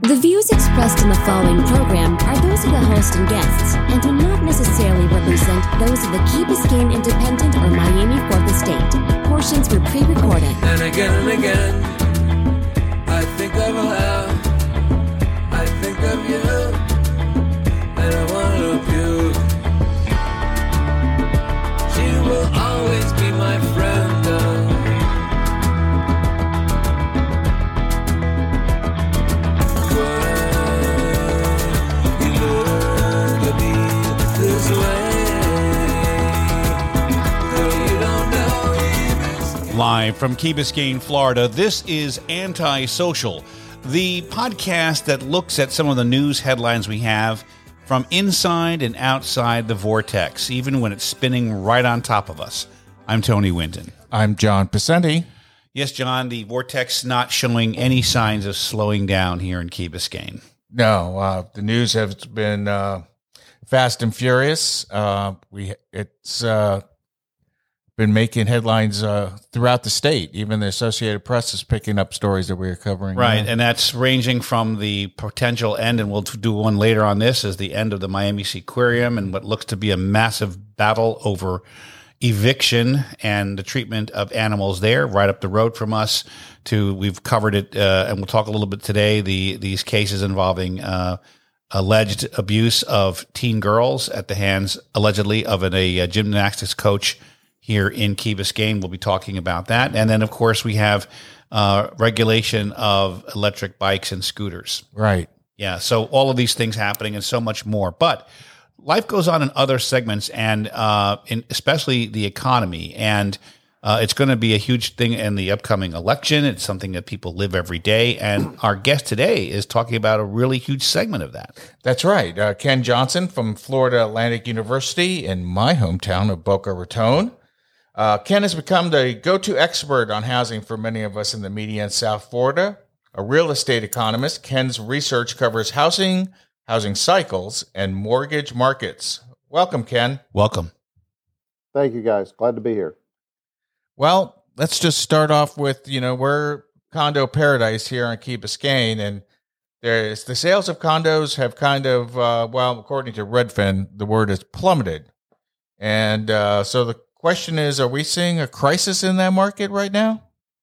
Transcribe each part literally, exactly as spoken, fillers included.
The views expressed in the following program are those of the host and guests and do not necessarily represent those of the Key Biscayne Independent or Miami Fourth Estate. Portions were pre-recorded. And again and again, I think of her, I think of you, and I want to puke. She will always be my friend. Uh, Live from Key Biscayne, Florida, this is Antisocial, the podcast that looks at some of the news headlines we have from inside and outside the vortex, even when it's spinning right on top of us. I'm Tony Winton. I'm John Pacenti. Yes, John, the vortex not showing any signs of slowing down here in Key Biscayne. No, uh, the news has been uh, fast and furious. Uh, we it's uh, been making headlines uh, throughout the state. Even the Associated Press is picking up stories that we're covering. Right, now. And that's ranging from the potential end, and we'll do one later on this, is the end of the Miami Seaquarium and what looks to be a massive battle over eviction and the treatment of animals there, right up the road from us. To we've covered it, uh, and we'll talk a little bit today. The these cases involving uh, alleged abuse of teen girls at the hands, allegedly, of an, a, a gymnastics coach here in Key Biscayne. We'll be talking about that, and then of course we have uh, regulation of electric bikes and scooters. Right. Yeah. So all of these things happening, and so much more, but life goes on in other segments, and uh, in especially the economy. And uh, it's going to be a huge thing in the upcoming election. It's something that people live every day. And our guest today is talking about a really huge segment of that. That's right. Uh, Ken Johnson from Florida Atlantic University in my hometown of Boca Raton. Uh, Ken has become the go-to expert on housing for many of us in the media in South Florida. A real estate economist, Ken's research covers housing, housing cycles, and mortgage markets. Welcome, Ken. Welcome. Thank you, guys. Glad to be here. Well, let's just start off with, you know, we're condo paradise here in Key Biscayne, and there's the sales of condos have kind of, uh, well, according to Redfin, the word is plummeted. And uh, so the question is, are we seeing a crisis in that market right now?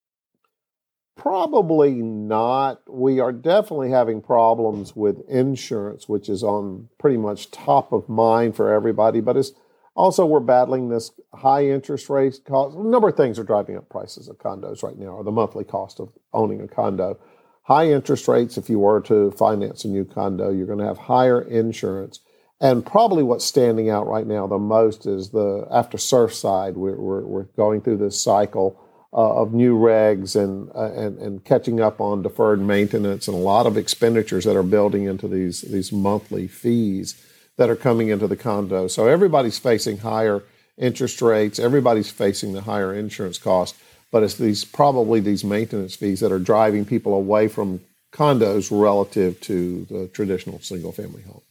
Probably not. We are definitely having problems with insurance, which is on pretty much top of mind for everybody. But it's also, we're battling this high interest rate cost. A number of things are driving up prices of condos right now, or the monthly cost of owning a condo. High interest rates, if you were to finance a new condo, you're going to have higher insurance. And probably what's standing out right now the most is the after Surfside. We're, we're, we're going through this cycle Uh, of new regs and, uh, and and catching up on deferred maintenance and a lot of expenditures that are building into these these monthly fees that are coming into the condo. So everybody's facing higher interest rates. Everybody's facing the higher insurance cost. But it's these probably these maintenance fees that are driving people away from condos relative to the traditional single family home.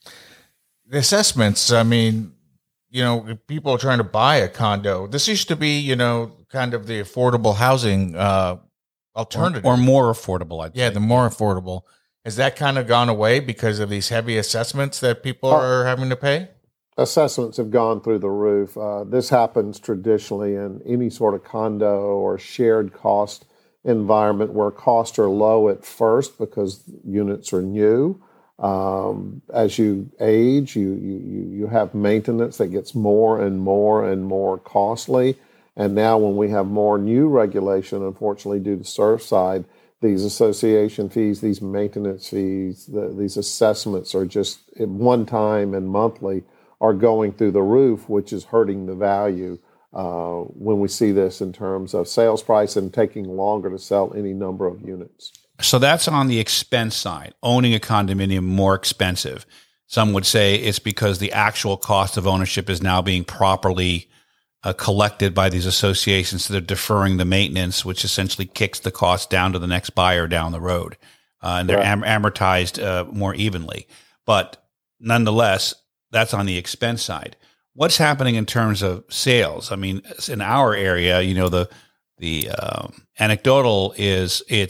The assessments, I mean, you know, people are trying to buy a condo. This used to be, you know, kind of the affordable housing uh, alternative. Or, or more affordable, I'd Yeah, say. the more affordable. Has that kind of gone away because of these heavy assessments that people Oh. are having to pay? Assessments have gone through the roof. Uh, this happens traditionally in any sort of condo or shared cost environment where costs are low at first because units are new. Um, as you age, you, you, you have maintenance that gets more and more and more costly. And now when we have more new regulation, unfortunately, due to Surfside, these association fees, these maintenance fees, the, these assessments are just one time and monthly are going through the roof, which is hurting the value uh, when we see this in terms of sales price and taking longer to sell any number of units. So that's on the expense side, owning a condominium more expensive. Some would say it's because the actual cost of ownership is now being properly uh, collected by these associations. So they're deferring the maintenance, which essentially kicks the cost down to the next buyer down the road. Uh, and they're am- amortized uh, more evenly. But nonetheless, that's on the expense side. What's happening in terms of sales? I mean, in our area, you know, the the um, anecdotal is it's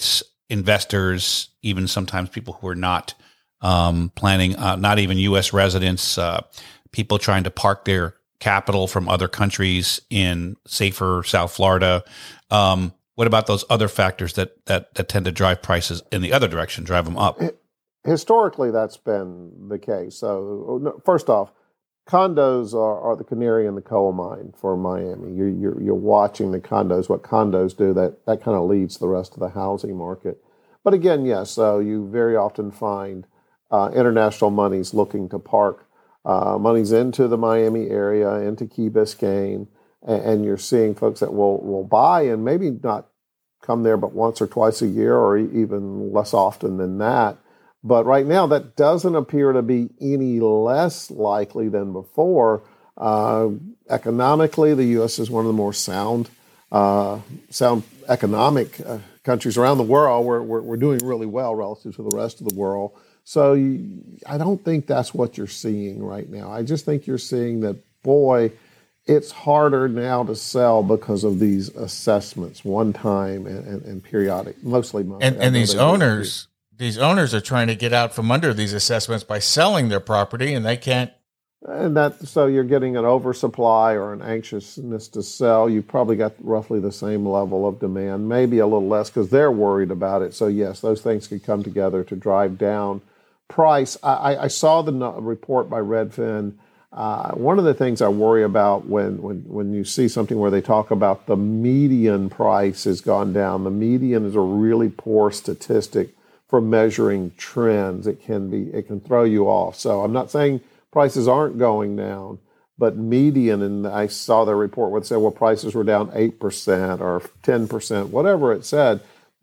investors, even sometimes people who are not um, planning, uh, not even U S residents, uh, people trying to park their capital from other countries in safer South Florida. Um, what about those other factors that, that that tend to drive prices in the other direction, drive them up? Historically, that's been the case. So first off, condos are, are the canary in the coal mine for Miami. You're, you're, you're watching the condos, what condos do, that, that kind of leads the rest of the housing market. But again, yes, so you very often find uh, international monies looking to park uh, monies into the Miami area, into Key Biscayne, and, and you're seeing folks that will, will buy and maybe not come there but once or twice a year or even less often than that. But right now, that doesn't appear to be any less likely than before. Uh, economically, the U S is one of the more sound, uh, sound economic uh, countries around the world. We're, we're we're doing really well relative to the rest of the world. So you, I don't think that's what you're seeing right now. I just think you're seeing that, boy, it's harder now to sell because of these assessments, one time and, and, and periodic, mostly monthly. And, and these owners. These owners are trying to get out from under these assessments by selling their property, and they can't. And that so you're getting an oversupply or an anxiousness to sell. You've probably got roughly the same level of demand, maybe a little less because they're worried about it. So yes, those things could come together to drive down price. I, I saw the report by Redfin. Uh, one of the things I worry about when, when when you see something where they talk about the median price has gone down. The median is a really poor statistic for measuring trends. It can be, it can throw you off. So I'm not saying prices aren't going down, but median, and I saw the report where it said, well, prices were down eight percent or ten percent, whatever it said.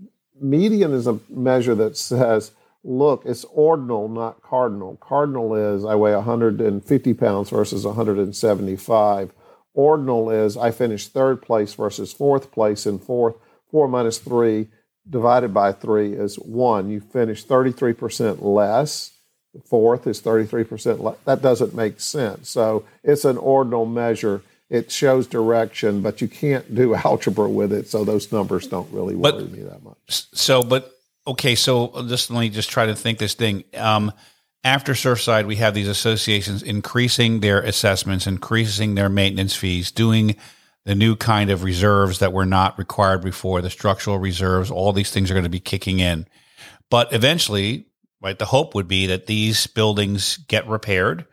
Median is a measure that says, look, it's ordinal, not cardinal. Cardinal is I weigh one hundred fifty pounds versus one hundred seventy-five. Ordinal is I finished third place versus fourth place, and fourth, four minus three divided by three is one. You finish thirty-three percent less. Fourth is thirty-three percent less. That doesn't make sense. So it's an ordinal measure. It shows direction, but you can't do algebra with it. So those numbers don't really worry but, me that much. So, but okay. So just let me just try to think this thing. Um, after Surfside, we have these associations increasing their assessments, increasing their maintenance fees, doing the new kind of reserves that were not required before, the structural reserves. All these things are going to be kicking in. But eventually, right, the hope would be that these buildings get repaired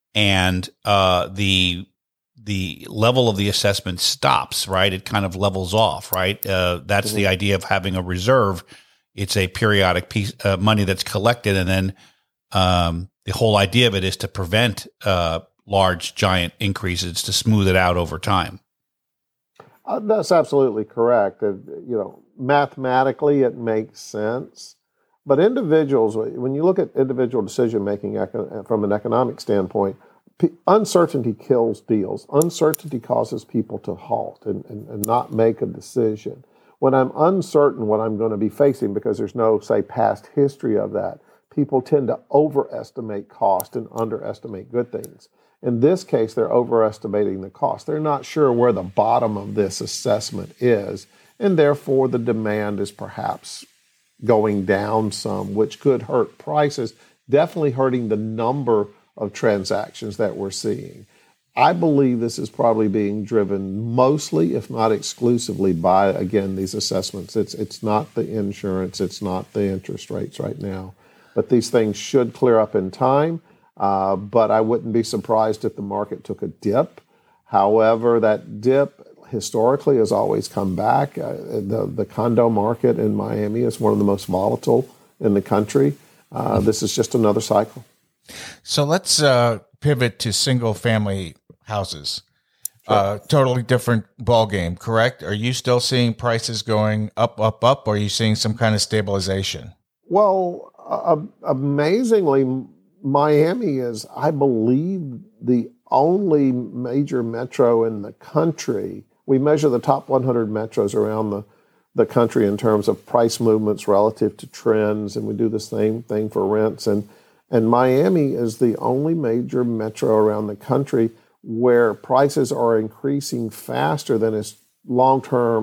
and uh, the the level of the assessment stops, right? It kind of levels off, right? Uh, that's mm-hmm. the idea of having a reserve. It's a periodic piece of uh, money that's collected, and then um, the whole idea of it is to prevent uh, large, giant increases, to smooth it out over time. Uh, that's absolutely correct. Uh, you know, mathematically it makes sense, but individuals, when you look at individual decision making eco- from an economic standpoint, p- uncertainty kills deals. Uncertainty causes people to halt and, and, and not make a decision. When I'm uncertain what I'm going to be facing, because there's no, say, past history of that, people tend to overestimate cost and underestimate good things. In this case, they're overestimating the cost. They're not sure where the bottom of this assessment is, and therefore the demand is perhaps going down some, which could hurt prices, definitely hurting the number of transactions that we're seeing. I believe this is probably being driven mostly, if not exclusively, by, again, these assessments. It's it's not the insurance, it's not the interest rates right now, but these things should clear up in time. Uh, but I wouldn't be surprised if the market took a dip. However, that dip historically has always come back. Uh, the, the condo market in Miami is one of the most volatile in the country. Uh, this is just another cycle. So let's uh, pivot to single-family houses. Sure. Uh, totally different ballgame, correct? Are you still seeing prices going up, up, up, or are you seeing some kind of stabilization? Well, uh, amazingly, Miami is, I believe, the only major metro in the country. We measure the top one hundred metros around the, the country in terms of price movements relative to trends, and we do the same thing for rents. And, and Miami is the only major metro around the country where prices are increasing faster than its long-term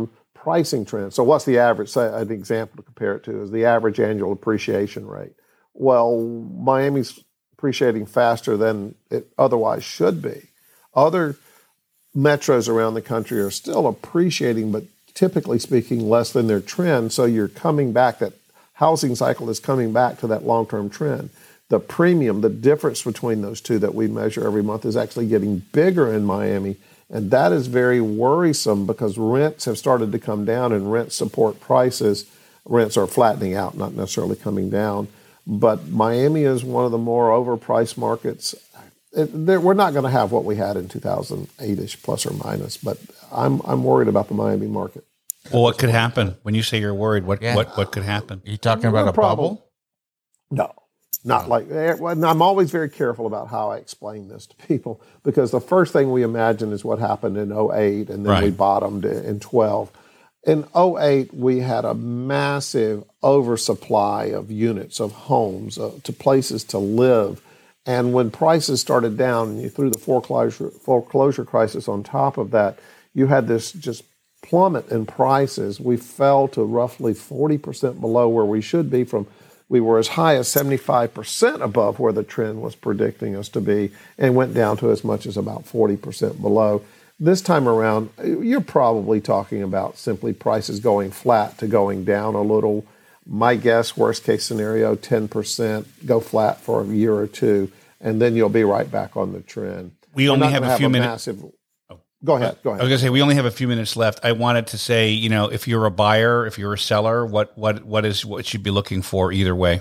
pricing trend. So what's the average? Say an example to compare it to is the average annual appreciation rate. Well, Miami's appreciating faster than it otherwise should be. Other metros around the country are still appreciating, but typically speaking, less than their trend. So you're coming back, that housing cycle is coming back to that long-term trend. The premium, the difference between those two that we measure every month is actually getting bigger in Miami. And that is very worrisome because rents have started to come down and rents support prices. Rents are flattening out, not necessarily coming down. But Miami is one of the more overpriced markets. It, we're not going to have what we had in two thousand eight-ish, plus or minus, but I'm I'm worried about the Miami market. Well, what could happen? When you say you're worried, what Yeah. what, what could happen? Are you talking about a problem. bubble? No, not like, and I'm always very careful about how I explain this to people because the first thing we imagine is what happened in oh eight and then Right. we bottomed in twelve. In oh eight, we had a massive oversupply of units, of homes, uh, to places to live. And when prices started down and you threw the foreclosure, foreclosure crisis on top of that, you had this just plummet in prices. We fell to roughly forty percent below where we should be from, we were as high as seventy-five percent above where the trend was predicting us to be and went down to as much as about forty percent below. This time around, you're probably talking about simply prices going flat to going down a little. My guess, worst case scenario, ten percent, go flat for a year or two, and then you'll be right back on the trend. We We're only not have gonna a few have minutes. Massive, go ahead, go I was ahead. going to say we only have a few minutes left. I wanted to say, you know, if you're a buyer, if you're a seller, what what what is what you'd be looking for either way?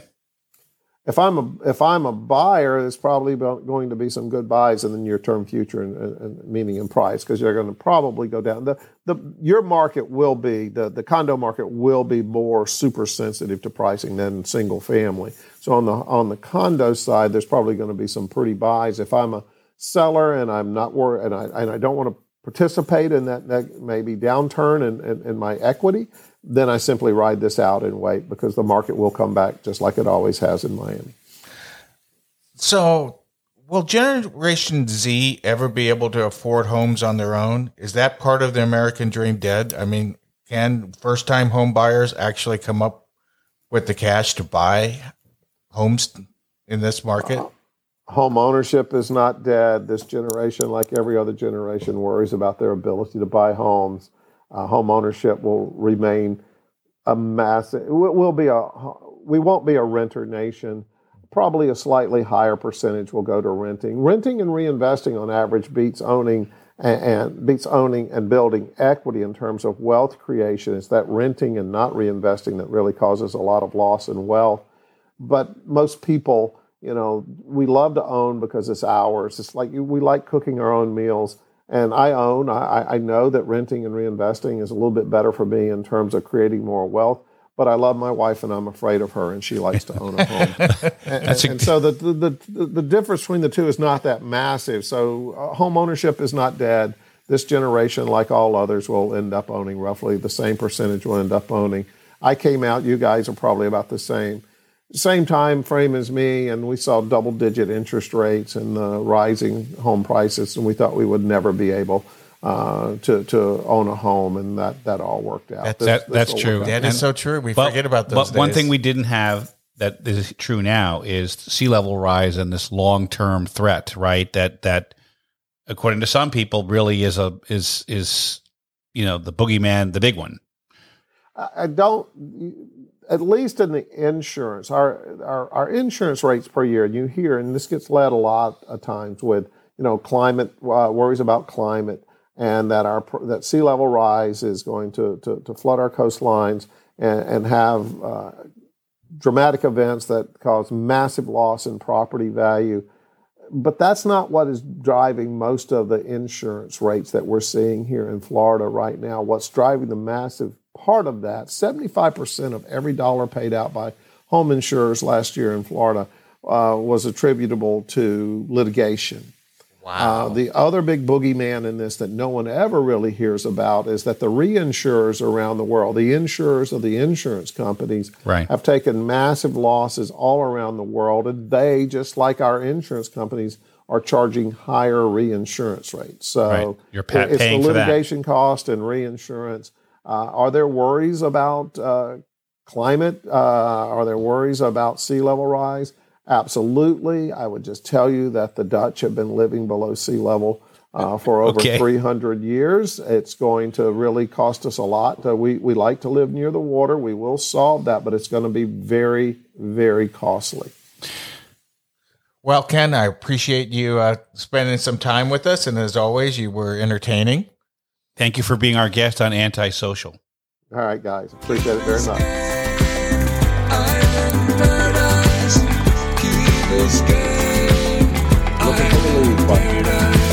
If I'm a if I'm a buyer, there's probably about going to be some good buys in the near term future, and, and, and meaning in price, because you're going to probably go down. The the your market will be the the condo market will be more super sensitive to pricing than single family. So on the on the condo side, there's probably going to be some pretty buys. If I'm a seller and I'm not worried, and I and I don't want to participate in that, that maybe downturn in, in, in my equity, then I simply ride this out and wait because the market will come back just like it always has in Miami. So, will Generation Z ever be able to afford homes on their own? Is that part of the American dream dead? I mean, can first-time home buyers actually come up with the cash to buy homes in this market? Uh, home ownership is not dead. This generation, like every other generation, worries about their ability to buy homes. Uh, home ownership will remain a massive. Will will be a. We won't be a renter nation. Probably a slightly higher percentage will go to renting. Renting and reinvesting, on average, beats owning and, and beats owning and building equity in terms of wealth creation. It's that renting and not reinvesting that really causes a lot of loss in wealth. But most people, you know, we love to own because it's ours. It's like we like cooking our own meals. And I own, I, I know that renting and reinvesting is a little bit better for me in terms of creating more wealth, but I love my wife and I'm afraid of her and she likes to own a home. and, and, and so the, the, the, the difference between the two is not that massive. So uh, home ownership is not dead. This generation, like all others, will end up owning roughly the same percentage will end up owning. I came out, you guys are probably about the same. Same time frame as me, and we saw double-digit interest rates and uh, rising home prices, and we thought we would never be able uh, to to own a home, and that, that all worked out. That's- This- That, this that's will true. work out. That is And- so true. We But- forget about those But one days. thing we didn't have that is true now is sea level rise and this long term threat, right? That that according to some people really is a is is you know the boogeyman, the big one. I I don't, at least in the insurance, our, our our insurance rates per year, and you hear, and this gets led a lot of times with, you know, climate, uh, worries about climate, and that our that sea level rise is going to to, to flood our coastlines and, and have uh, dramatic events that cause massive loss in property value. But that's not what is driving most of the insurance rates that we're seeing here in Florida right now. What's driving the massive part of that, seventy-five percent of every dollar paid out by home insurers last year in Florida uh, was attributable to litigation. Wow. Uh, the other big boogeyman in this that no one ever really hears about is that the reinsurers around the world, the insurers of the insurance companies, Right. have taken massive losses all around the world, and they, just like our insurance companies, are charging higher reinsurance rates. So Right. You're pa- it's paying the for that. litigation cost and reinsurance. Uh, are there worries about uh, climate? Uh, are there worries about sea level rise? Absolutely. I would just tell you that the Dutch have been living below sea level uh, for over okay. three hundred years. It's going to really cost us a lot. Uh, we, we like to live near the water. We will solve that, but it's going to be very, very costly. Well, Ken, I appreciate you uh, spending some time with us. And as always, you were entertaining. Thank you for being our guest on Antisocial. All right, guys. Appreciate it very much. Looking for the lead button.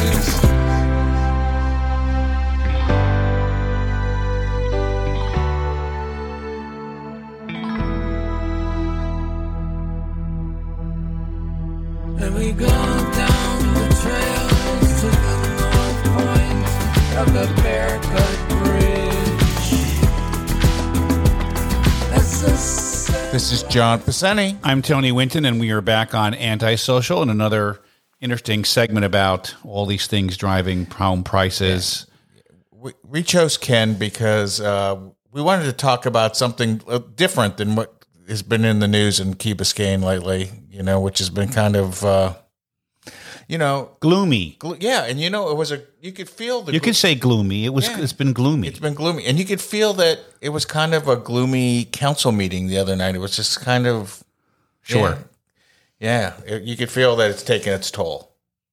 And we go down the trails to the north point of the Bearcut Bridge. That's the This is John Pacini. I'm Tony Winton, and we are back on Antisocial and another interesting segment about all these things driving home prices. We, we chose Ken because uh, we wanted to talk about something different than what has been in the news in Key Biscayne lately, you know, which has been kind of, uh, you know, Gloomy. gl- yeah. And, you know, it was a, you could feel the, You gl- could say gloomy. It was. Yeah. It's been gloomy. it's been gloomy. And you could feel that it was kind of a gloomy council meeting the other night. It was just kind of, Sure. Yeah. yeah it, you could feel that it's taken its toll.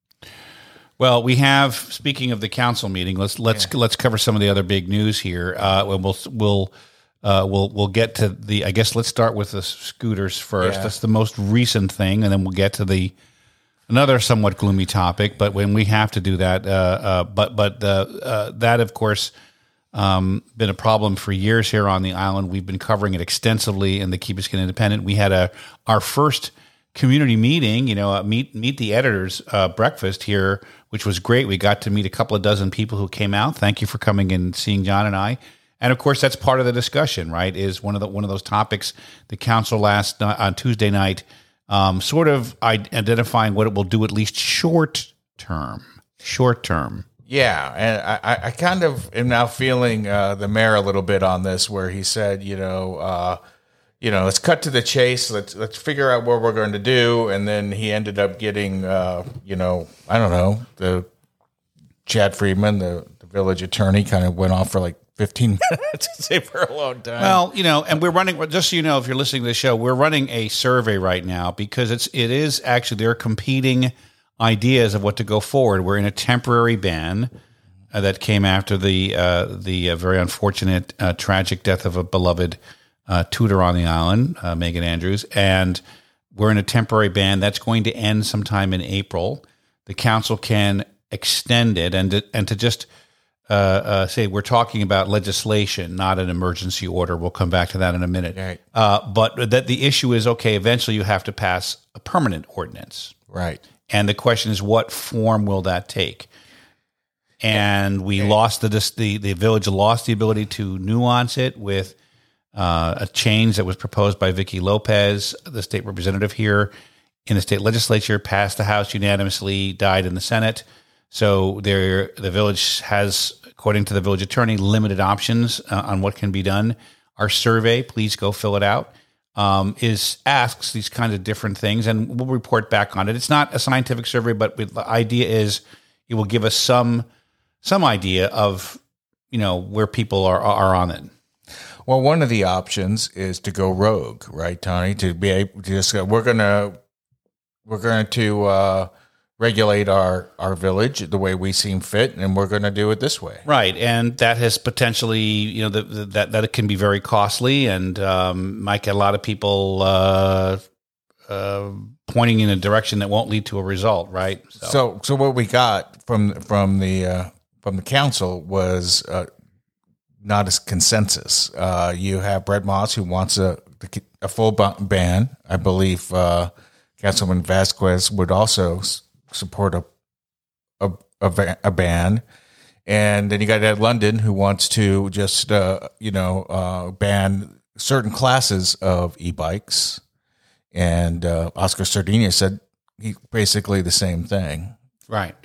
Well, we have. Speaking of the council meeting, let's let's yeah. let's cover some of the other big news here. Uh, we'll we'll uh, we'll we'll get to the. I guess let's start with the scooters first. Yeah. That's the most recent thing, and then we'll get to the another somewhat gloomy topic. But when we have to do that, uh, uh, but but uh, uh, that of course um, been a problem for years here on the island. We've been covering it extensively in the Key Biscayne Independent. We had a our first community meeting, you know, uh, meet meet the editors uh, breakfast here, which was great. We got to meet a couple of dozen people who came out. Thank you for coming and seeing John and I. And of course, that's part of the discussion, right? Is one of the one of those topics the council last night, on Tuesday night, um, sort of identifying what it will do at least short term, short term. Yeah, and I, I kind of am now feeling uh, the mayor a little bit on this, where he said, you know. Uh, You know, let's cut to the chase. Let's let's figure out what we're going to do. And then he ended up getting, uh, you know, I don't know, the Chad Friedman, the, the village attorney, kind of went off for like fifteen minutes to say for a long time. Well, you know, and we're running. Just so you know, if you're listening to the show, we're running a survey right now because it's it is actually there are competing ideas of what to go forward. We're in a temporary ban uh, that came after the uh, the uh, very unfortunate, uh, tragic death of a beloved Uh, tutor on the island, uh, Megan Andrews, and we're in a temporary ban that's going to end sometime in April. The council can extend it, and to, and to just uh, uh, say we're talking about legislation, not an emergency order. We'll come back to that in a minute. Right. Uh, but that the issue is okay. Eventually, you have to pass a permanent ordinance, Right. and the question is, what form will that take? And we Okay. lost the the the village lost the ability to nuance it with. Uh, a change that was proposed by Vicky Lopez, the state representative here in the state legislature, passed the House unanimously, died in the Senate. So there, the village has, according to the village attorney, limited options uh, on what can be done. Our survey, please go fill it out, um, is asks these kinds of different things, and we'll report back on it. It's not a scientific survey, but the idea is it will give us some some idea of you know where people are are on it. Well, one of the options is to go rogue, right, Tony? To be able to just go, we're gonna we're going to uh, regulate our our village the way we seem fit, and we're going to do it this way, right? And that has potentially, you know, the, the, that that it can be very costly, and um, might get a lot of people uh, uh, pointing in a direction that won't lead to a result, right? So, so, so what we got from from the uh, from the council was. Uh, Not a consensus. Uh, you have Brett Moss, who wants a a full ban. I believe uh, Councilman Vasquez would also s- support a a, a a ban, and then you got Ed London, who wants to just uh, you know uh, ban certain classes of e-bikes, and uh, Oscar Sardina said he basically the same thing. Right.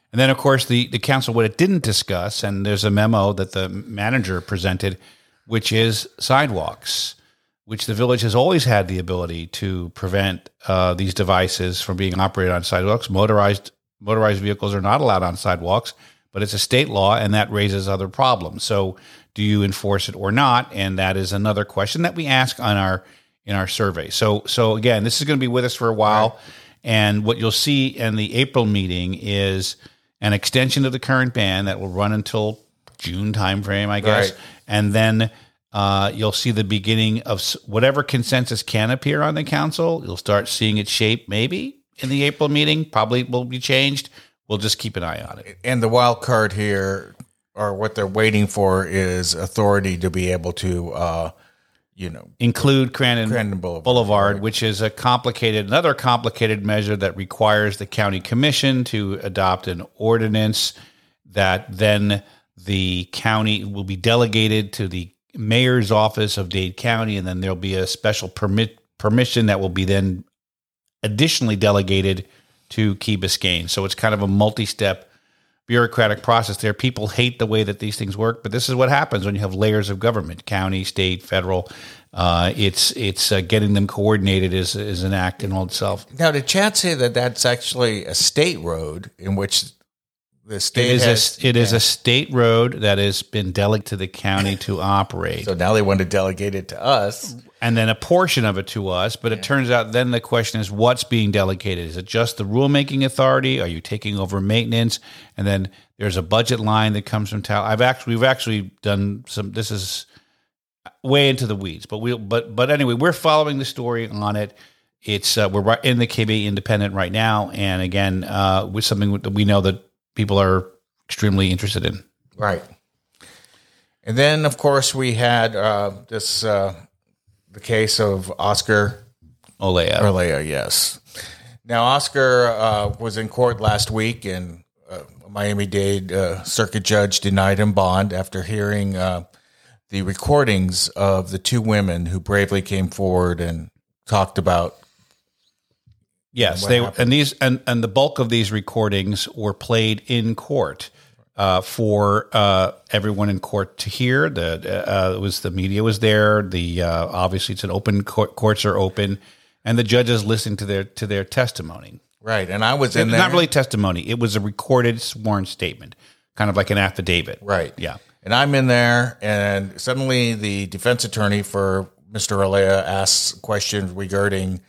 And then, of course, the, the council, what it didn't discuss, and there's a memo that the manager presented, which is sidewalks, which the village has always had the ability to prevent uh, these devices from being operated on sidewalks. Motorized motorized vehicles are not allowed on sidewalks, but it's a state law, and that raises other problems. So do you enforce it or not? And that is another question that we ask on our in our survey. So, so again, this is going to be with us for a while. Right. And what you'll see in the April meeting is an extension of the current ban that will run until June timeframe, I guess. Right. And then uh, you'll see the beginning of whatever consensus can appear on the council. You'll start seeing it shape maybe in the April meeting. Probably will be changed. We'll just keep an eye on it. And the wild card here, or what they're waiting for, is authority to be able to, uh, you know, include Crandon, Crandon Boulevard, Boulevard right. which is a complicated, another complicated measure that requires the county commission to adopt an ordinance that then the county will be delegated to the mayor's office of Dade County, and then there'll be a special permit permission that will be then additionally delegated to Key Biscayne. So it's kind of a multi-step bureaucratic process there. People hate the way that these things work, but this is what happens when you have layers of government: county, state, federal. Uh, it's it's uh, getting them coordinated is is an act in all itself. Now, did Chad say that that's actually a state road in which the state it is has, a, it yeah. is a state road that has been delegated to the county to operate. So now they want to delegate it to us. And then a portion of it to us, but it turns out then the question is what's being delegated? Is it just the rulemaking authority? Are you taking over maintenance? And then there's a budget line that comes from town. I've actually we've actually done some. This is way into the weeds, but we but but anyway, we're following the story on it. It's uh, we're right in the K B Independent right now, and again, uh, with something that we know that people are extremely interested in. Right. And then, of course, we had uh, this. Uh, The case of Oscar Olea. Olea, yes. Now, Oscar uh, was in court last week, and uh, a Miami-Dade uh, circuit judge denied him bond after hearing uh, the recordings of the two women who bravely came forward and talked about. Yes, they happened. and these and, and the bulk of these recordings were played in court. Uh, for uh, everyone in court to hear. The uh, it was the media was there. The uh, obviously it's an open court, courts are open, and the judges listened to their to their testimony. Right, and I was in it was there. Not really testimony; it was a recorded sworn statement, kind of like an affidavit. Right. Yeah. And I'm in there, and suddenly the defense attorney for Mister Olea asks questions regarding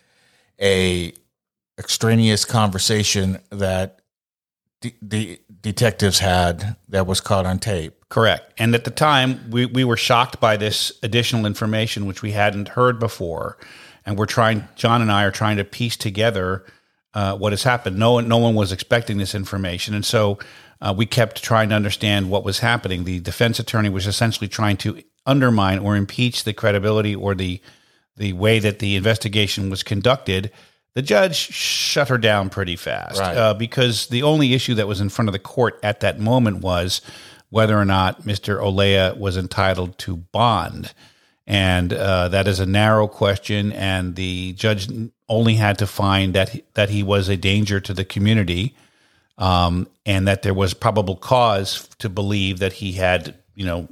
a extraneous conversation that the, the detectives had that was caught on tape. Correct. And at the time, we, we were shocked by this additional information, which we hadn't heard before. And we're trying, John and I are trying to piece together uh, what has happened. No one, no one was expecting this information. And so uh, we kept trying to understand what was happening. The defense attorney was essentially trying to undermine or impeach the credibility or the the way that the investigation was conducted. The judge shut her down pretty fast, right. uh, because the only issue that was in front of the court at that moment was whether or not Mister Olea was entitled to bond. And uh, that is a narrow question, and the judge only had to find that he, that he was a danger to the community, um, and that there was probable cause to believe that he had, you know,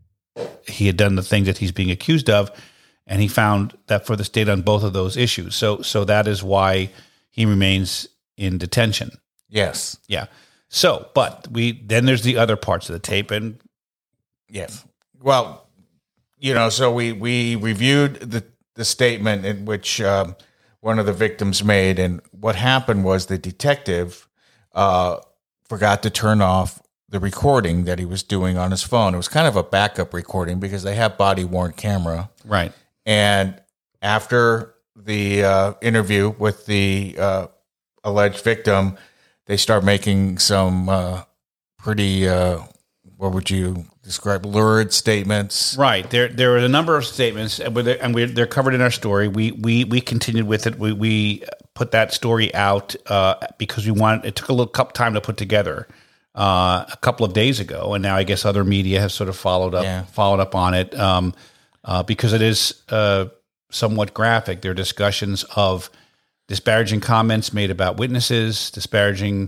he had done the things that he's being accused of. And he found that for the state on both of those issues. So so that is why he remains in detention. Yes. Yeah. So, but we then there's the other parts of the tape. And yes. Well, you know, so we, we reviewed the, the statement in which um, one of the victims made. And what happened was the detective uh, forgot to turn off the recording that he was doing on his phone. It was kind of a backup recording because they have body-worn camera. Right. And after the uh, interview with the uh, alleged victim, they start making some uh, pretty, uh, what would you describe, lurid statements. Right. There there were a number of statements, and we're, they're covered in our story. We we we continued with it. We we put that story out uh, because we wanted. It took a little couple time to put together uh, a couple of days ago, and now I guess other media have sort of followed up yeah. followed up on it. Um, Uh, because it is uh, somewhat graphic. There are discussions of disparaging comments made about witnesses, disparaging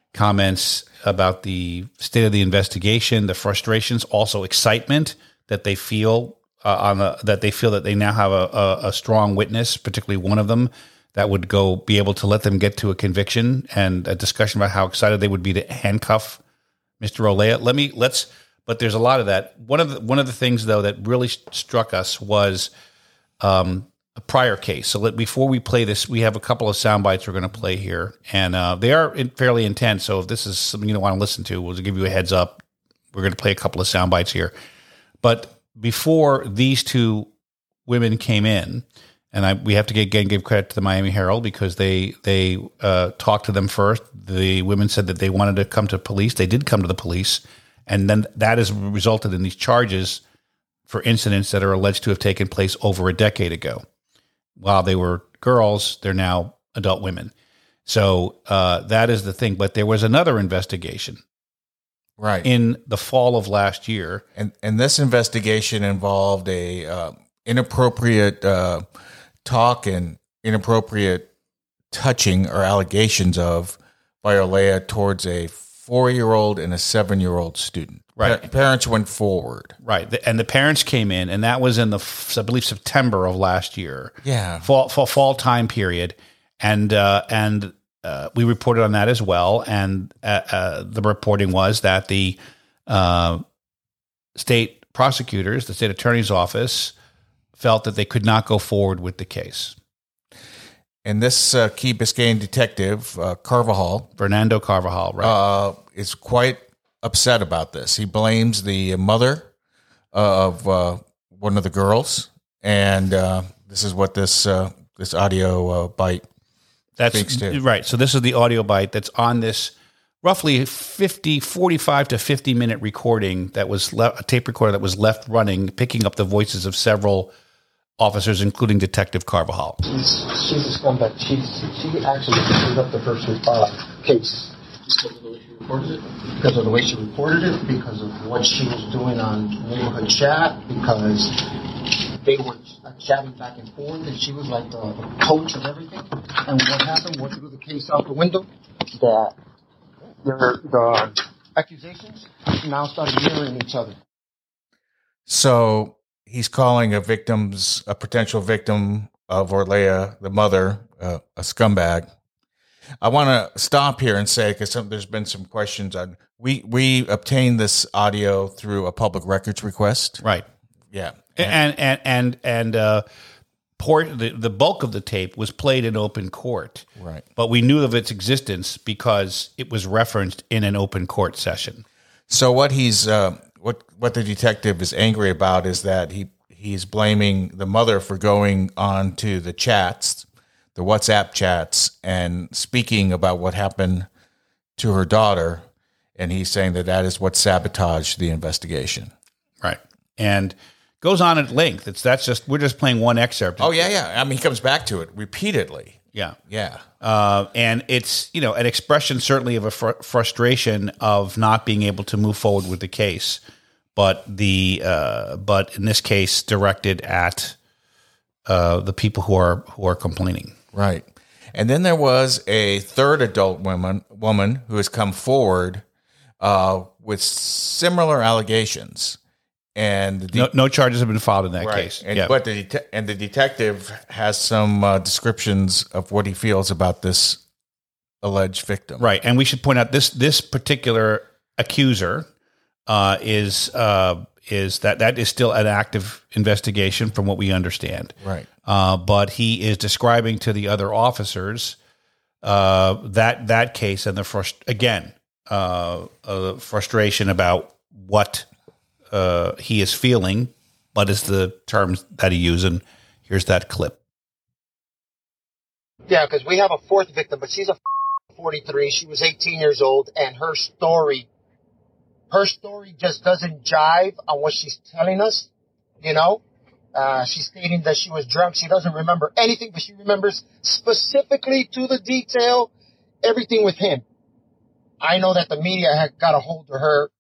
comments about the state of the investigation, the frustrations, also excitement that they feel uh, on the, that they feel that they now have a, a, a strong witness, particularly one of them, that would go be able to let them get to a conviction, and a discussion about how excited they would be to handcuff Mister Olea. Let me let's. But there's a lot of that. One of the, one of the things though that really struck us was um, a prior case. So let, before we play this, we have a couple of sound bites we're going to play here, and uh, they are in, fairly intense. So if this is something you don't want to listen to, we'll give you a heads up. We're going to play a couple of sound bites here. But before these two women came in, and I, we have to again give credit to the Miami Herald because they they uh, talked to them first. The women said that they wanted to come to police. They did come to the police, and then that has resulted in these charges for incidents that are alleged to have taken place over a decade ago. While they were girls, they're now adult women. So uh, that is the thing. But there was another investigation, right, in the fall of last year, and and this investigation involved a uh, inappropriate. Uh, talk and inappropriate touching or allegations of by Olea towards a four-year-old and a seven-year-old student. Right. Pa- parents went forward. Right. The, and the parents came in, and that was in the, I believe, September of last year. Yeah. Fall, fall, fall time period. And, uh, and, uh, we reported on that as well. And, uh, uh, the reporting was that the, uh, state prosecutors, the state attorney's office, felt that they could not go forward with the case. And this uh, Key Biscayne detective, uh, Carvajal, Fernando Carvajal, right, uh, is quite upset about this. He blames the mother of uh, one of the girls, and uh, this is what this uh, this audio uh, bite that's speaks to. Right. So this is the audio bite that's on this roughly fifty, forty-five to fifty minute recording that was le- a tape recorder that was left running, picking up the voices of several officers, including Detective Carvajal. She's, she's a scumbag. She's, she actually screwed up the first uh, case. Because of the way she reported it? Because of the way she reported it, because of what she was doing on neighborhood chat, because they were chatting back and forth, and she was like the, the coach of everything. And what happened? What threw the case out the window? That their, the accusations now started mirroring each other. So he's calling a victim's, a potential victim of Olea, the mother, uh, a scumbag. I want to stop here and say, because there's been some questions on, we, we obtained this audio through a public records request. Right. Yeah. And, and, and, and, uh, port, the, the bulk of the tape was played in open court. Right. But we knew of its existence because it was referenced in an open court session. So what he's, uh, what, what the detective is angry about is that he, he's blaming the mother for going on to the chats, the WhatsApp chats, and speaking about what happened to her daughter. And he's saying that that is what sabotaged the investigation. Right. And goes on at length. It's that's just, we're just playing one excerpt. Oh, yeah, yeah. I mean, he comes back to it repeatedly. Yeah. Yeah. Uh, and it's, you know, an expression certainly of a fr- frustration of not being able to move forward with the case. But the, uh, but in this case, directed at uh, the people who are, who are complaining. Right. And then there was a third adult woman, woman who has come forward uh, with similar allegations. And the, no, no charges have been filed in that right. case. And, yeah. But the det- and the detective has some uh, descriptions of what he feels about this alleged victim. Right. And we should point out this this particular accuser uh, is uh, is that that is still an active investigation from what we understand. Right. Uh, but he is describing to the other officers uh, that that case and the frust- again uh, uh, frustration about what uh, he is feeling, but is the terms that he used. And here's that clip. Yeah, because we have a fourth victim, but she's a forty-three. She was eighteen years old, and her story, her story just doesn't jive on what she's telling us. You know, uh, she's stating that she was drunk. She doesn't remember anything, but she remembers specifically to the detail everything with him. I know that the media had got a hold of her.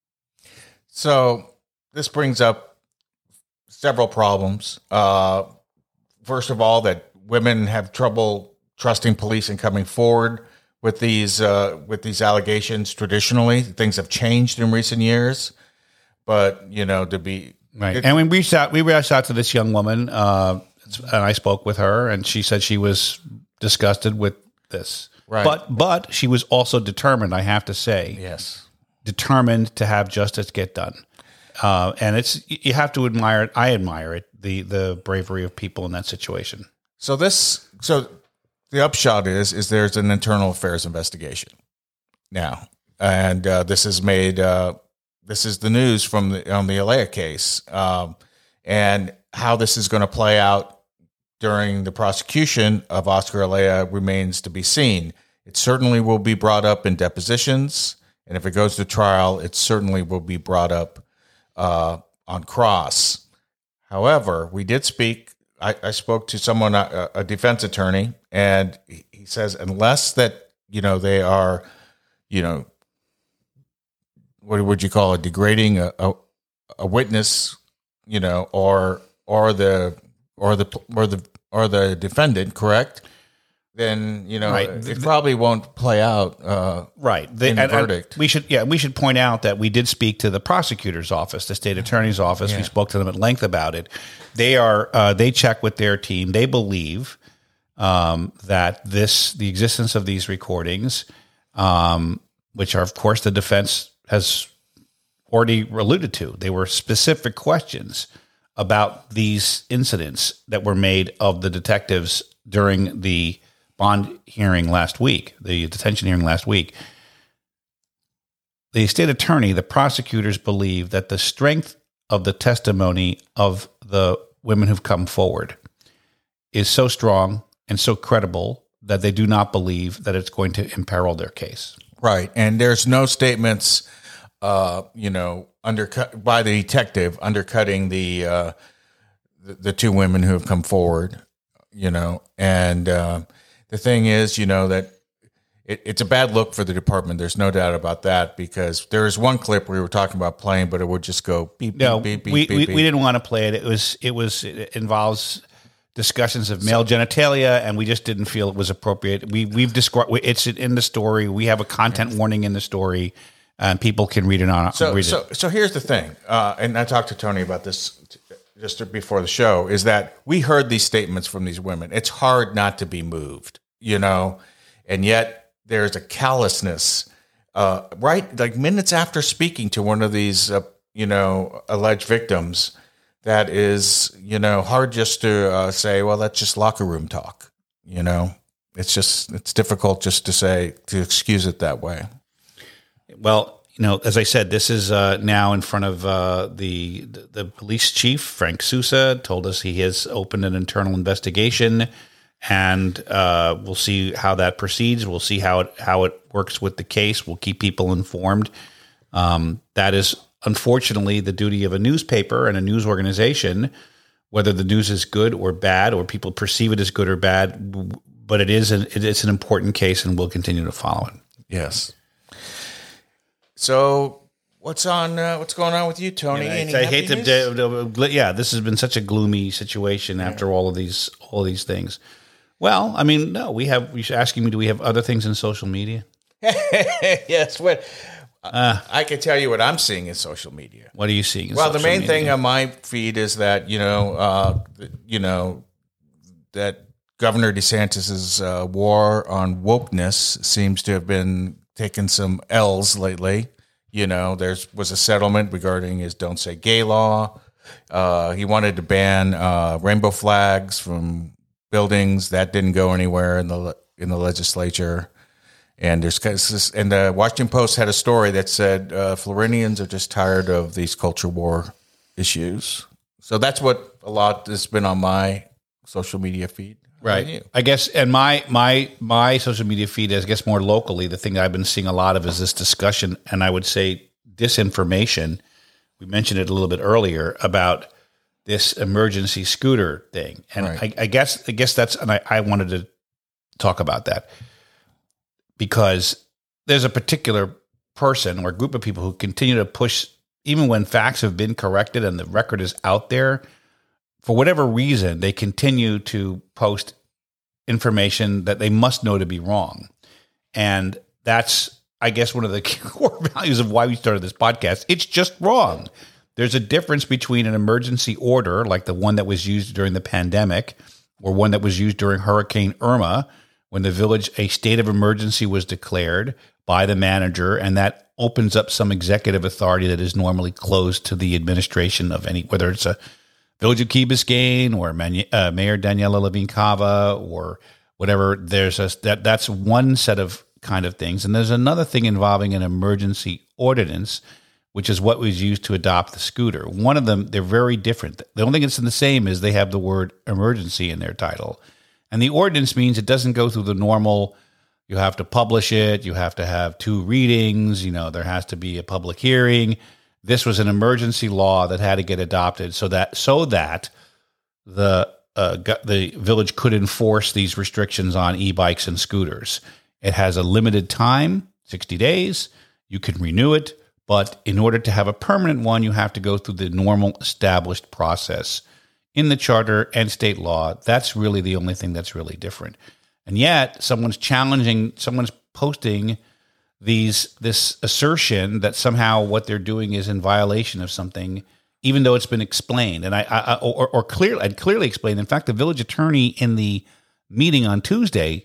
So this brings up several problems. Uh, first of all, that women have trouble trusting police and coming forward with these uh, with these allegations. Traditionally, things have changed in recent years, but you know, to be right. It, and we reached out. We reached out to this young woman, uh, and I spoke with her, and she said she was disgusted with this. Right. But but she was also determined. I have to say, yes, determined to have justice get done. Uh, and it's you have to admire it. I admire it. The the bravery of people in that situation. So this so. The upshot is, is there's an internal affairs investigation now, and uh, this is made. Uh, this is the news from the on the Alea case, um, and how this is going to play out during the prosecution of Oscar Alea remains to be seen. It certainly will be brought up in depositions, and if it goes to trial, it certainly will be brought up uh, on cross. However, we did speak. I, I spoke to someone, a, a defense attorney, and he says unless that, you know, they are, you know, what would you call it, degrading a, a, a witness, you know, or or the or the or the or the defendant, correct? Then you know right. it probably won't play out uh, right the, in the and, and verdict. We should yeah we should point out that we did speak to the prosecutor's office, the state attorney's office. Yeah. We spoke to them at length about it. They are uh, they check with their team. They believe um, that this the existence of these recordings, um, which are of course the defense has already alluded to. They were specific questions about these incidents that were made of the detectives during the bond hearing last week, the detention hearing last week. The state attorney, the prosecutors believe that the strength of the testimony of the women who've come forward is so strong and so credible that they do not believe that it's going to imperil their case. Right. And there's no statements, uh, you know, undercut by the detective undercutting the, uh, the, the two women who have come forward, you know, and, uh, the thing is, you know, that it, it's a bad look for the department. There's no doubt about that, because there is one clip we were talking about playing, but it would just go beep, beep, No, beep, beep, we, beep, we, beep. we didn't want to play it. It was, it was, it involves discussions of male genitalia, and we just didn't feel it was appropriate. We, we've described, it's in the story. We have a content warning in the story, and people can read it on. So, read so, it. so here's the thing, uh, and I talked to Tony about this just before the show, is that we heard these statements from these women. It's hard not to be moved, you know, and yet there's a callousness, uh, right? Like minutes after speaking to one of these, uh, you know, alleged victims, that is, you know, hard just to uh, say, well, that's just locker room talk, you know. It's just, it's difficult just to say, to excuse it that way. Well, you know, as I said, this is uh, now in front of uh, the the police chief, Frank Sousa, told us he has opened an internal investigation, and uh, we'll see how that proceeds. We'll see how it how it works with the case. We'll keep people informed. Um, that is unfortunately the duty of a newspaper and a news organization, whether the news is good or bad, or people perceive it as good or bad. But it is an, it's an important case, and we'll continue to follow it. Yes. So what's on? Uh, what's going on with you, Tony? And Any I, I happy hate to, news? to, yeah. This has been such a gloomy situation after all of these all of these things. Well, I mean, no, we have. You're asking me, do we have other things in social media? Yes. What Uh, I can tell you what I'm seeing in social media. What are you seeing? In Well, the social main media? thing on my feed is that you know, uh, you know, that Governor DeSantis's uh, war on wokeness seems to have been taking some L's lately. You know, there's was a settlement regarding his "Don't Say Gay" law. Uh, he wanted to ban uh, rainbow flags from buildings. That didn't go anywhere in the in the legislature. And there's and the Washington Post had a story that said uh, Floridians are just tired of these culture war issues. So that's what a lot has been on my social media feed. How about Right. you? I guess, and my my my social media feed, I guess more locally, the thing I've been seeing a lot of is this discussion, and I would say disinformation. We mentioned it a little bit earlier about this emergency scooter thing, and Right. I, I guess I guess that's, and I, I wanted to talk about that because there's a particular person or group of people who continue to push, even when facts have been corrected and the record is out there. For whatever reason, they continue to post information that they must know to be wrong. And that's, I guess, one of the core values of why we started this podcast. It's just wrong. There's a difference between an emergency order, like the one that was used during the pandemic, or one that was used during Hurricane Irma, when the village, a state of emergency was declared by the manager, and that opens up some executive authority that is normally closed to the administration of any, whether it's a Village of Key Biscayne or Man, uh, Mayor Daniela Levine Cava or whatever. There's a, that that's one set of kind of things, and there's another thing involving an emergency ordinance, which is what was used to adopt the scooter. One of them, they're very different. The only thing that's the same is they have the word emergency in their title, and the ordinance means it doesn't go through the normal. You have to publish it. You have to have two readings. You know, there has to be a public hearing. This was an emergency law that had to get adopted so that so that the uh, the village could enforce these restrictions on e-bikes and scooters. It has a limited time, sixty days. You can renew it, but in order to have a permanent one, you have to go through the normal established process in the charter and state law. That's really the only thing that's really different. And yet, someone's challenging, someone's posting these this assertion that somehow what they're doing is in violation of something, even though it's been explained, and I, I or, or clearly, I'd clearly explained. In fact, the village attorney in the meeting on Tuesday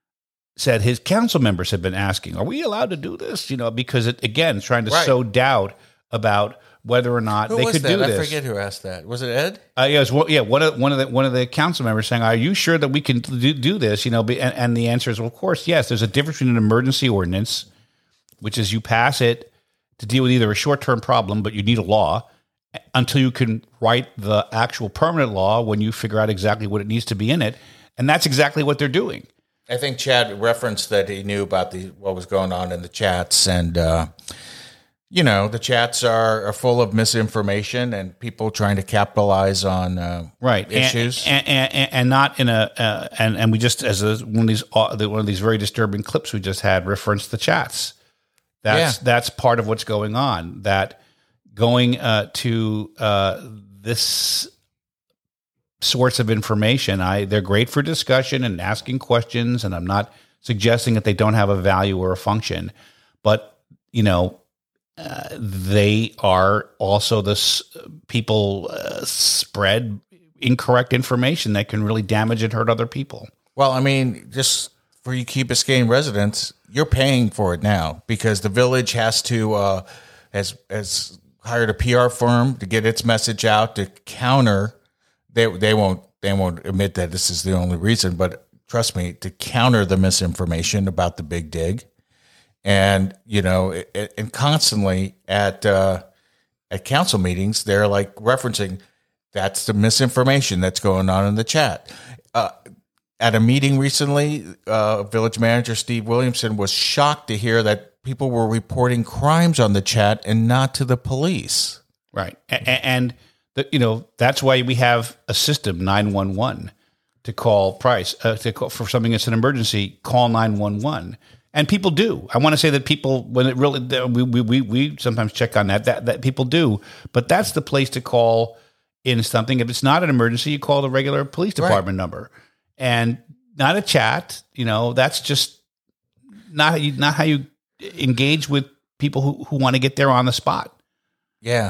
said his council members have been asking, "Are we allowed to do this?" You know, because it again trying to Right. sow doubt about whether or not Who they was could that? do I this. forget who asked that. Was it Ed? Uh, yeah, it was, yeah. One of one of the one of the council members saying, "Are you sure that we can do, do this?" You know, be, and, and the answer is, well, of course, yes. There's a difference between an emergency ordinance, which is you pass it to deal with either a short term problem, but you need a law until you can write the actual permanent law when you figure out exactly what it needs to be in it, and that's exactly what they're doing. I think Chad referenced that he knew about the what was going on in the chats, and uh, you know, the chats are, are full of misinformation and people trying to capitalize on uh, right issues, and, and, and, and not in a uh, and and we just as a, one of these uh, one of these very disturbing clips we just had referenced the chats. That's Yeah. that's part of what's going on. That going uh, to uh, this sorts of information, I they're great for discussion and asking questions, and I'm not suggesting that they don't have a value or a function, but you know. Uh, they are also the s- people uh, spread incorrect information that can really damage and hurt other people. Well, I mean, just for you Key Biscayne residents, you're paying for it now because the village has to uh, has has hired a P R firm to get its message out to counter. They they won't they won't admit that this is the only reason, but trust me, to counter the misinformation about the Big Dig. And, you know, it, it, and constantly at uh, at council meetings, they're like referencing that's the misinformation that's going on in the chat. Uh, at a meeting recently, uh, village manager Steve Williamson was shocked to hear that people were reporting crimes on the chat and not to the police. Right. And, and the, you know, that's why we have a system, nine one one, to call price, uh, to call for something that's an emergency, call nine one one. And people do. I want to say that people, when it really, we we we, we sometimes check on that, that, that people do. But that's the place to call in something. If it's not an emergency, you call the regular police department right. number, and not a chat. You know, that's just not how you, not how you engage with people who, who want to get there on the spot. Yeah.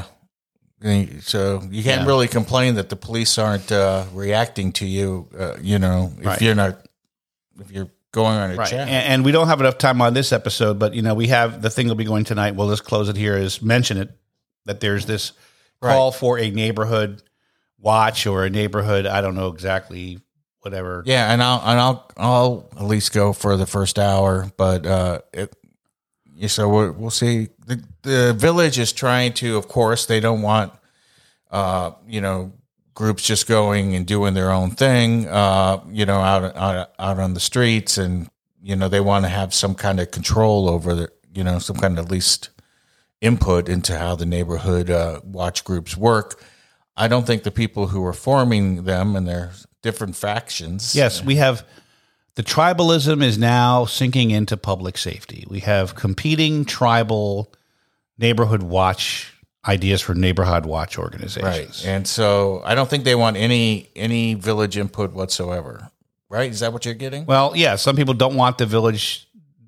So you can't yeah. really complain that the police aren't uh, reacting to you. Uh, you know, if right. you're not, if you're going on a right. chat. And, and we don't have enough time on this episode, but, you know, we have the thing will be going tonight. We'll just close it here is mention it, that there's this call right. for a neighborhood watch or a neighborhood. I don't know exactly whatever. Yeah. And I'll, and I'll, I'll at least go for the first hour, but uh, it, so we'll, we'll see. The, the village is trying to, of course, they don't want, uh, you know, groups just going and doing their own thing, uh, you know, out, out out on the streets, and you know they want to have some kind of control over the, you know, some kind of at least input into how the neighborhood uh, watch groups work. I don't think the people who are forming them and their different factions. Yes, we have the tribalism is now sinking into public safety. We have competing tribal neighborhood watch ideas for neighborhood watch organizations. Right. And so I don't think they want any any village input whatsoever. Right? Is that what you're getting? Well, yeah, some people don't want the village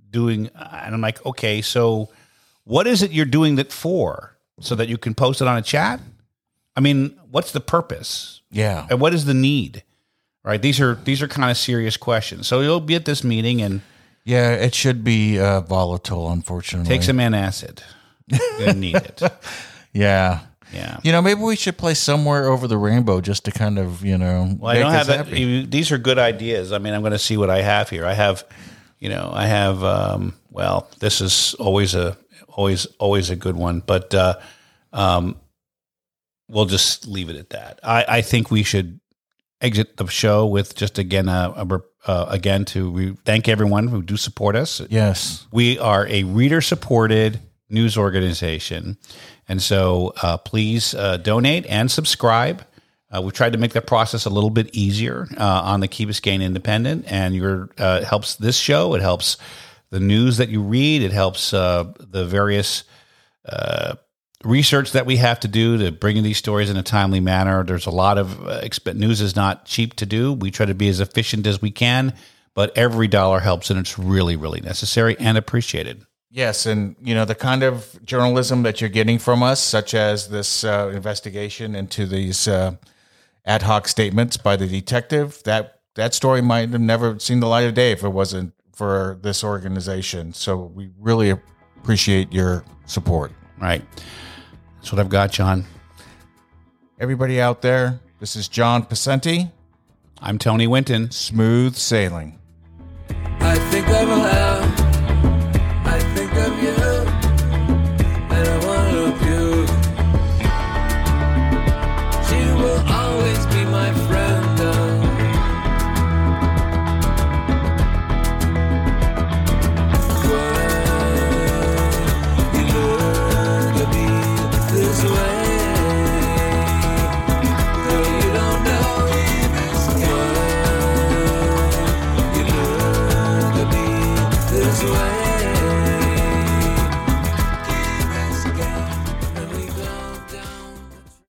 doing, and I'm like, okay, so what is it you're doing that for? So that you can post it on a chat? I mean, what's the purpose? Yeah. And what is the need? Right? These are these are kind of serious questions. So you'll be at this meeting and yeah, it should be uh, volatile, unfortunately. take some antacid. You need it. Yeah. Yeah. You know, maybe we should play Somewhere Over the Rainbow just to kind of, you know, Well, I make don't us have that. happy. you- These are good ideas. I mean, I'm going to see what I have here. I have, you know, I have. Um, well, this is always a always always a good one, but uh, um, we'll just leave it at that. I, I think we should exit the show with just again a, a uh, again to re- thank everyone who do support us. Yes. We are a reader supported news organization. And so uh, please uh, donate and subscribe. Uh, we've tried to make that process a little bit easier uh, on the Key Biscayne Independent, and your uh, it helps this show. It helps the news that you read. It helps uh, the various uh, research that we have to do to bring in these stories in a timely manner. There's a lot of uh, exp- news is not cheap to do. We try to be as efficient as we can, but every dollar helps, and it's really, really necessary and appreciated. Yes, and you know the kind of journalism that you're getting from us, such as this uh, investigation into these uh, ad hoc statements by the detective. That that story might have never seen the light of day if it wasn't for this organization. So we really appreciate your support. Right. That's what I've got, John. Everybody out there, this is John Pacenti. I'm Tony Winton. Smooth sailing. I think of her, I think of you, and I want to puke. She will always be my friend. uh. Why you learn to be this way? Though you don't know this why you learn to be this way.